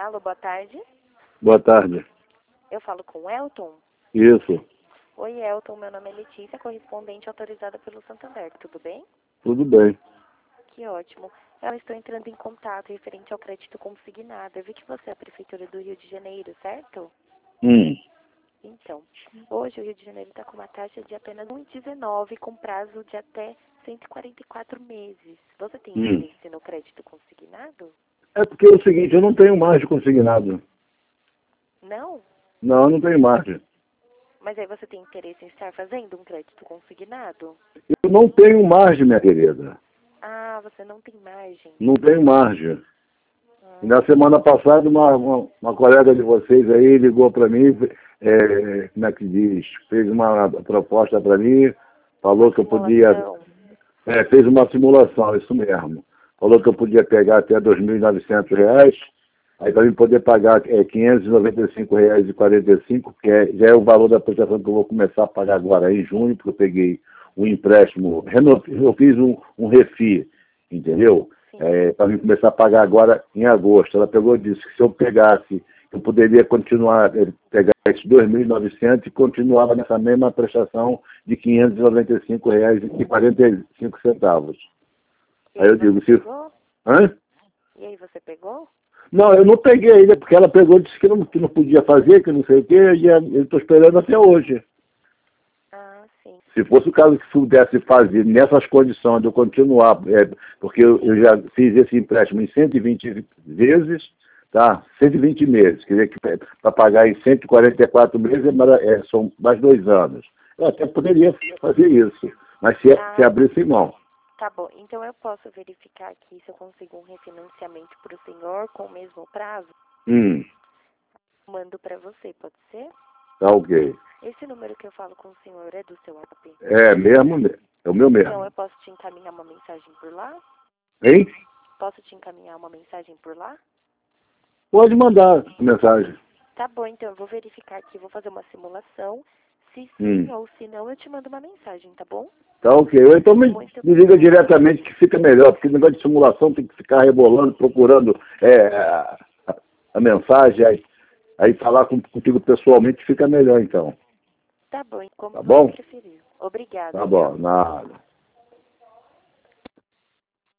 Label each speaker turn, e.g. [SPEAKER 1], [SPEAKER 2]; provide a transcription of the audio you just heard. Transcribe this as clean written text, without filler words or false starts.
[SPEAKER 1] Alô, boa tarde.
[SPEAKER 2] Boa tarde.
[SPEAKER 1] Eu falo com o Elton?
[SPEAKER 2] Isso.
[SPEAKER 1] Oi, Elton. Meu nome é Letícia, correspondente autorizada pelo Santander. Tudo bem?
[SPEAKER 2] Tudo bem.
[SPEAKER 1] Que ótimo. Eu estou entrando em contato referente ao crédito consignado. Eu vi que você é a Prefeitura do Rio de Janeiro, certo? Então, hoje o Rio de Janeiro está com uma taxa de apenas 1,19 com prazo de até 144 meses. Você tem interesse no crédito consignado?
[SPEAKER 2] É porque é o seguinte, eu não tenho margem consignado.
[SPEAKER 1] Não?
[SPEAKER 2] Não, eu não tenho margem.
[SPEAKER 1] Mas aí você tem interesse em estar fazendo um crédito consignado?
[SPEAKER 2] Eu não tenho margem, minha querida.
[SPEAKER 1] Ah, você não tem margem.
[SPEAKER 2] Não tenho margem. E na semana passada, uma colega de vocês aí ligou para mim, como é que diz? Fez uma proposta para mim, falou que eu podia... fez uma simulação, isso mesmo. Falou que eu podia pegar até R$ 2.900, aí para mim poder pagar R$ 595,45, que já é o valor da prestação que eu vou começar a pagar agora em junho, porque eu peguei um empréstimo, eu fiz um refi, entendeu? Para mim começar a pagar agora em agosto. Ela pegou e disse que se eu pegasse, eu poderia continuar, pegar esses 2.900 e continuava nessa mesma prestação de R$ 595,45. Aí eu digo, se... Hã?
[SPEAKER 1] E aí você pegou?
[SPEAKER 2] Não, eu não peguei ainda, porque ela pegou e disse que não podia fazer, que não sei o quê, e eu estou esperando até hoje.
[SPEAKER 1] Ah, sim.
[SPEAKER 2] Se fosse o caso que pudesse fazer nessas condições de eu continuar, porque eu já fiz esse empréstimo em 120 vezes, tá? 120 meses, quer dizer que para pagar em 144 meses são mais 2 anos. Eu até poderia fazer isso, mas se abrisse mão.
[SPEAKER 1] Tá bom, então eu posso verificar aqui se eu consigo um refinanciamento para o senhor com o mesmo prazo? Mando para você, pode ser?
[SPEAKER 2] Tá ok.
[SPEAKER 1] Esse número que eu falo com o senhor é do seu app?
[SPEAKER 2] É mesmo, é o meu mesmo.
[SPEAKER 1] Então eu posso te encaminhar uma mensagem por lá?
[SPEAKER 2] Hein?
[SPEAKER 1] Posso te encaminhar uma mensagem por lá?
[SPEAKER 2] Pode mandar mensagem.
[SPEAKER 1] Tá bom, então eu vou verificar aqui, vou fazer uma simulação. Se sim ou se não, eu te mando uma mensagem, tá bom?
[SPEAKER 2] Tá ok. Ou então me liga diretamente que fica melhor, porque o negócio de simulação tem que ficar rebolando, procurando a mensagem, aí falar contigo pessoalmente fica melhor então.
[SPEAKER 1] Tá bom, como
[SPEAKER 2] tá bom?
[SPEAKER 1] você preferir. Obrigada.
[SPEAKER 2] Tá bom, nada.